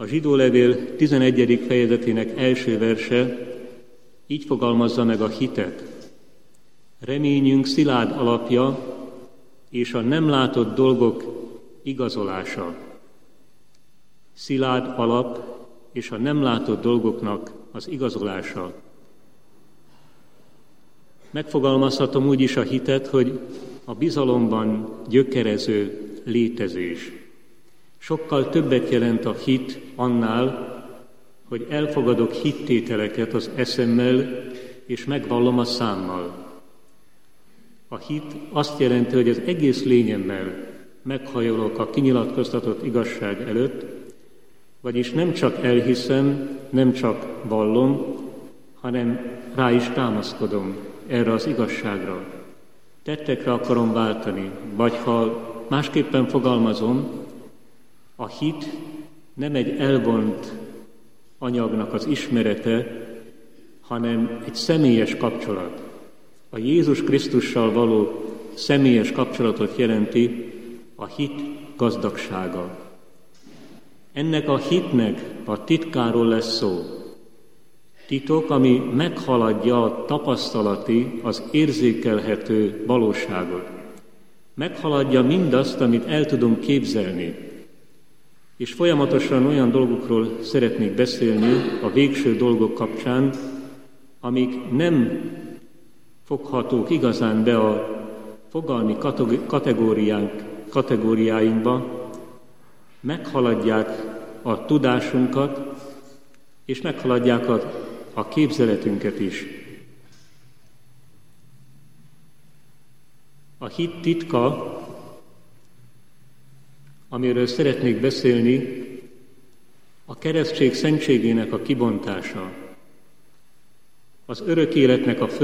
A Zsidólevél 11. fejezetének első verse így fogalmazza meg a hitet. Reményünk szilárd alapja és a nem látott dolgok igazolása. Szilárd alap és a nem látott dolgoknak az igazolása. Megfogalmazhatom úgy is a hitet, hogy a bizalomban gyökerező létezés. Sokkal többet jelent a hit annál, hogy elfogadok hittételeket az eszemmel, és megvallom a számmal. A hit azt jelenti, hogy az egész lényemmel meghajolok a kinyilatkoztatott igazság előtt, vagyis nem csak elhiszem, nem csak vallom, hanem rá is támaszkodom erre az igazságra. Tettekre akarom váltani, vagy ha másképpen fogalmazom, a hit nem egy elvont anyagnak az ismerete, hanem egy személyes kapcsolat. A Jézus Krisztussal való személyes kapcsolatot jelenti a hit gazdagsága. Ennek a hitnek a titkáról lesz szó. Titok, ami meghaladja a tapasztalati, az érzékelhető valóságot. Meghaladja mindazt, amit el tudunk képzelni. És folyamatosan olyan dolgokról szeretnék beszélni a végső dolgok kapcsán, amik nem foghatók igazán be a fogalmi kategóriáinkba, meghaladják a tudásunkat, és meghaladják a képzeletünket is. A hit titka, amiről szeretnék beszélni, a keresztség szentségének a kibontása, az örök életnek a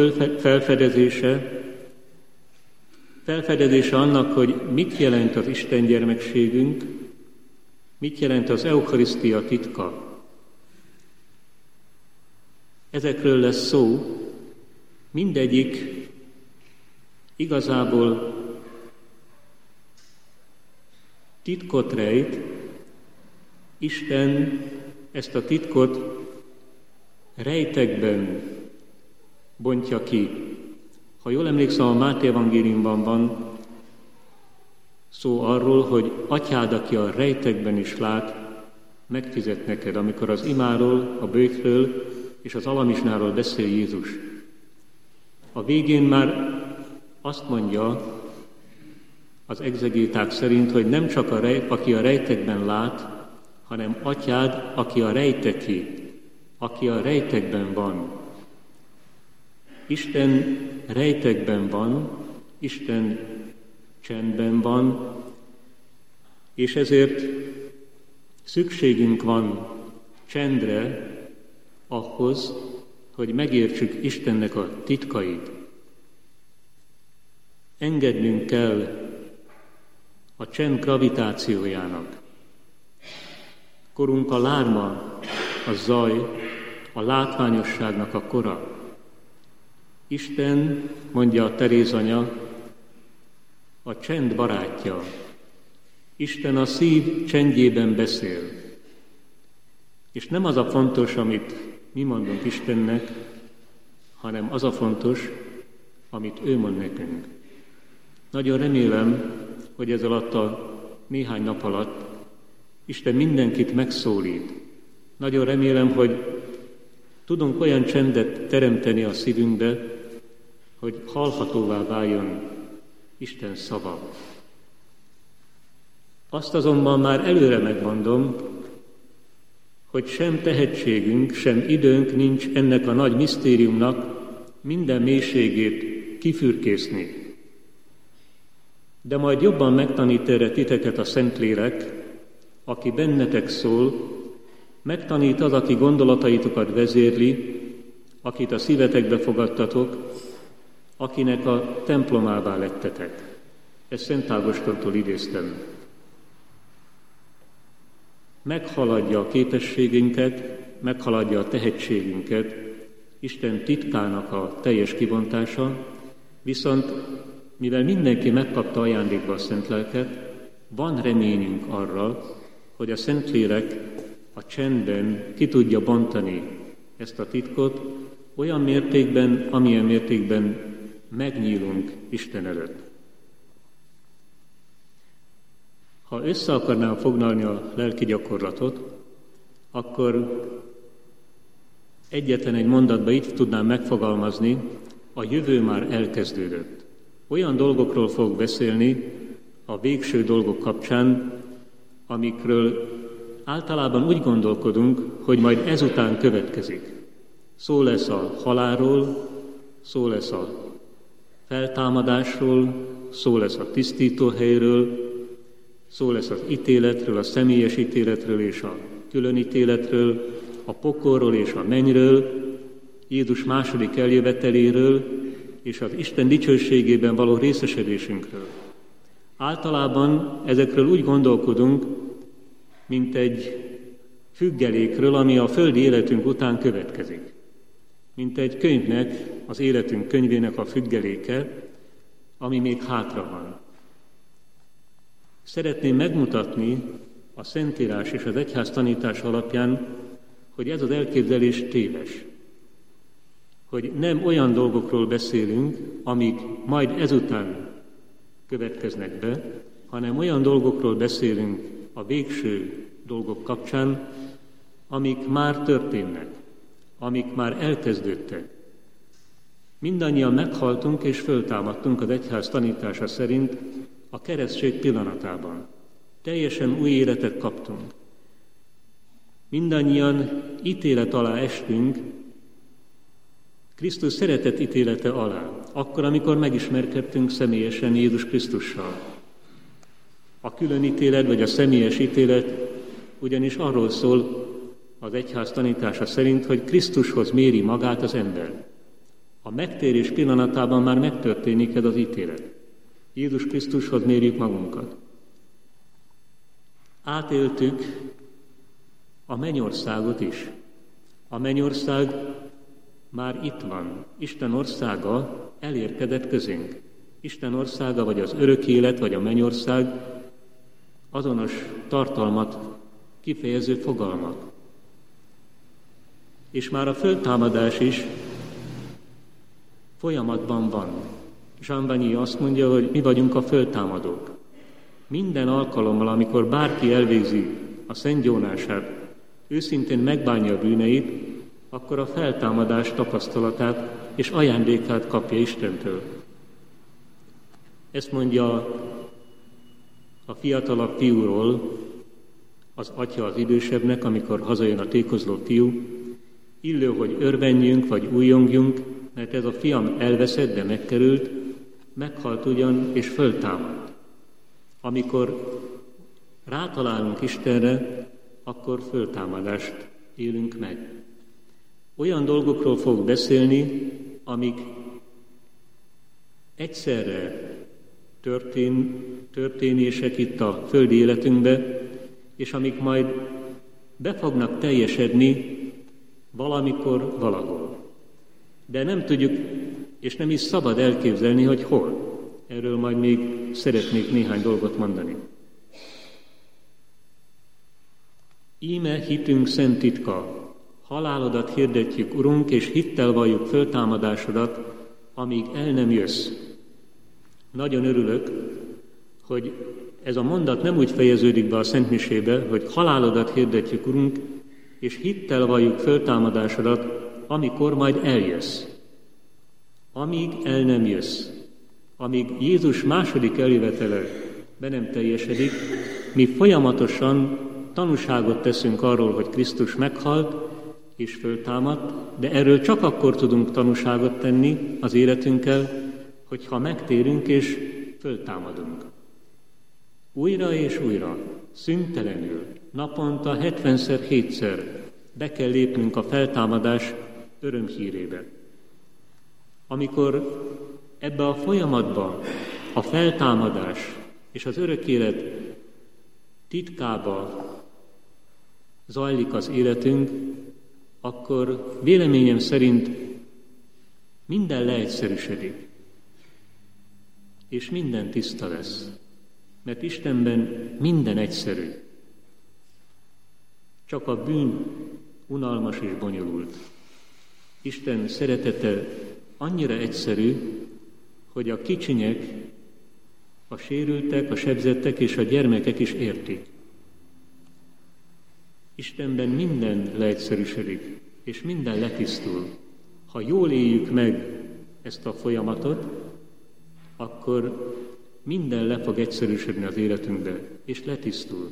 felfedezése annak, hogy mit jelent az Isten gyermekségünk, mit jelent az eucharisztia titka. Ezekről lesz szó, mindegyik igazából titkot rejt, Isten ezt a titkot rejtekben bontja ki. Ha jól emlékszem, a Máté evangéliumban van szó arról, hogy atyád, aki a rejtekben is lát, megfizet neked, amikor az imáról, a bőjtről és az alamizsnáról beszél Jézus. A végén már azt mondja az egzegéták szerint, hogy nem csak aki a rejtekben lát, hanem atyád, aki a rejteki, aki a rejtekben van. Isten rejtekben van, Isten csendben van, és ezért szükségünk van csendre ahhoz, hogy megértsük Istennek a titkait. Engednünk kell a csend gravitációjának. Korunk a lárma, a zaj, a látványosságnak a kora. Isten, mondja a Teréz anya, a csend barátja. Isten a szív csendjében beszél. És nem az a fontos, amit mi mondunk Istennek, hanem az a fontos, amit ő mond nekünk. Nagyon remélem, hogy ez alatt a néhány nap alatt Isten mindenkit megszólít. Nagyon remélem, hogy tudunk olyan csendet teremteni a szívünkbe, hogy hallhatóvá váljon Isten szava. Azt azonban már előre megmondom, hogy sem tehetségünk, sem időnk nincs ennek a nagy misztériumnak minden mélységét kifürkészni. De majd jobban megtanít erre titeket a Szentlélek, aki bennetek szól, megtanít az, aki gondolataitokat vezérli, akit a szívetekbe fogadtatok, akinek a templomává lettetek. Ezt Szent Ágostontól idéztem. Meghaladja a képességünket, meghaladja a tehetségünket, Isten titkának a teljes kibontása, viszont mivel mindenki megkapta ajándékba a Szent Lelket, van reményünk arra, hogy a Szentlélek a csendben ki tudja bontani ezt a titkot olyan mértékben, amilyen mértékben megnyílunk Isten előtt. Ha össze akarnám foglalni a lelki gyakorlatot, akkor egyetlen egy mondatba így tudnám megfogalmazni, a jövő már elkezdődött. Olyan dolgokról fog beszélni a végső dolgok kapcsán, amikről általában úgy gondolkodunk, hogy majd ezután következik. Szó lesz a halálról, szó lesz a feltámadásról, szó lesz a tisztítóhelyről, szó lesz az ítéletről, a személyes ítéletről és a külön ítéletről, a pokolról és a mennyről, Jézus második eljöveteléről és az Isten dicsőségében való részesedésünkről. Általában ezekről úgy gondolkodunk, mint egy függelékről, ami a földi életünk után következik. Mint egy könyvnek, az életünk könyvének a függeléke, ami még hátra van. Szeretném megmutatni a Szentírás és az egyház tanítás alapján, hogy ez az elképzelés téves. Hogy nem olyan dolgokról beszélünk, amik majd ezután következnek be, hanem olyan dolgokról beszélünk a végső dolgok kapcsán, amik már történnek, amik már elkezdődtek. Mindannyian meghaltunk és föltámadtunk az egyház tanítása szerint a keresztség pillanatában. Teljesen új életet kaptunk. Mindannyian ítélet alá estünk, Krisztus szeretet ítélete alá, akkor, amikor megismerkedtünk személyesen Jézus Krisztussal. A külön ítélet vagy a személyes ítélet ugyanis arról szól az egyház tanítása szerint, hogy Krisztushoz méri magát az ember. A megtérés pillanatában már megtörténik ez az ítélet. Jézus Krisztushoz mérjük magunkat. Átéltük a mennyországot is. A mennyország már itt van. Isten országa elérkedett közénk. Isten országa, vagy az örök élet, vagy a mennyország azonos tartalmat kifejező fogalmak. És már a föltámadás is folyamatban van. Jean Vanier azt mondja, hogy mi vagyunk a föltámadók. Minden alkalommal, amikor bárki elvégzi a szentgyónását, őszintén megbánja a bűneit, akkor a feltámadás tapasztalatát és ajándékát kapja Istentől. Ezt mondja a fiatalabb fiúról az atya az idősebbnek, amikor hazajön a tékozló fiú, illő, hogy örvenjünk vagy újjongjunk, mert ez a fiam elveszett, de megkerült, meghalt ugyan és föltámadt. Amikor rátalálunk Istenre, akkor föltámadást élünk meg. Olyan dolgokról fog beszélni, amik egyszerre történések itt a földi életünkbe, és amik majd be fognak teljesedni valamikor, valahol. De nem tudjuk, és nem is szabad elképzelni, hogy hol. Erről majd még szeretnék néhány dolgot mondani. Íme hitünk szent titka, halálodat hirdetjük, Urunk, és hittel valljuk föltámadásodat, amíg el nem jössz. Nagyon örülök, hogy ez a mondat nem úgy fejeződik be a Szentmisébe, hogy halálodat hirdetjük, Urunk, és hittel valljuk föltámadásodat, amikor majd eljössz. Amíg el nem jössz. Amíg Jézus második eljövetele be nem teljesedik, mi folyamatosan tanúságot teszünk arról, hogy Krisztus meghalt és föltámadt, de erről csak akkor tudunk tanúságot tenni az életünkkel, hogyha megtérünk és föltámadunk. Újra és újra, szüntelenül, naponta 70-szer, 7-szer be kell lépnünk a feltámadás örömhírébe. Amikor ebbe a folyamatba a feltámadás és az örök élet titkába zajlik az életünk, akkor véleményem szerint minden leegyszerűsödik, és minden tiszta lesz, mert Istenben minden egyszerű. Csak a bűn unalmas és bonyolult. Isten szeretete annyira egyszerű, hogy a kicsinyek, a sérültek, a sebzettek és a gyermekek is értik. Istenben minden leegyszerűsödik, és minden letisztul. Ha jól éljük meg ezt a folyamatot, akkor minden le fog egyszerűsödni az életünkbe, és letisztul.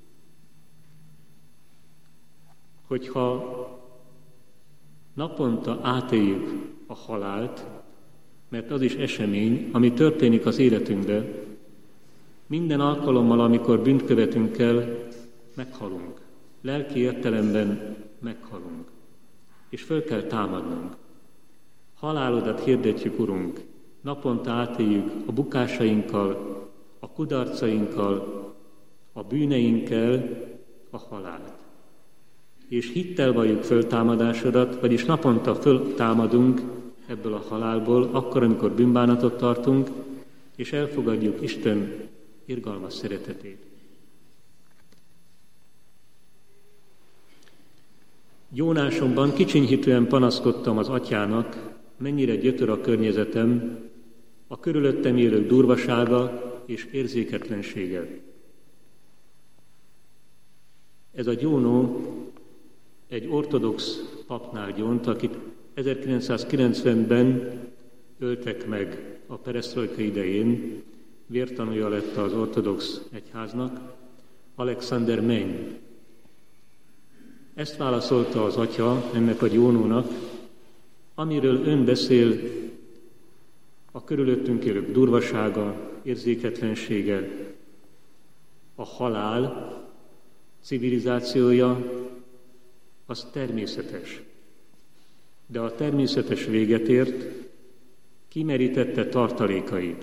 Hogyha naponta átéljük a halált, mert az is esemény, ami történik az életünkben, minden alkalommal, amikor bűnt követünk el, meghalunk. Lelki értelemben meghalunk. És föl kell támadnunk. Halálodat hirdetjük, Urunk, naponta átéljük a bukásainkkal, a kudarcainkkal, a bűneinkkel a halált. És hittel valljuk föltámadásodat, vagyis naponta föltámadunk ebből a halálból, akkor, amikor bűnbánatot tartunk, és elfogadjuk Isten irgalmas szeretetét. Gyónásomban kicsinyhitően panaszkodtam az atyának, mennyire gyötör a környezetem, a körülöttem élők durvasága és érzéketlensége. Ez a gyónó egy ortodox papnál gyónt, akit 1990-ben öltek meg a peresztrojka idején, vértanúja lett az ortodox egyháznak, Alexander Menny. Ezt válaszolta az atya ennek a gyónónak, amiről ön beszél, a körülöttünk élők durvasága, érzéketlensége, a halál civilizációja, az természetes. De a természetes véget ért, kimerítette tartalékait.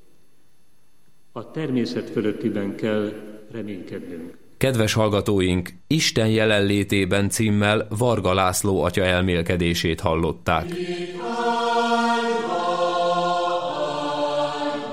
A természet fölöttiben kell reménykednünk. Kedves hallgatóink, Isten jelenlétében címmel Varga László atya elmélkedését hallották.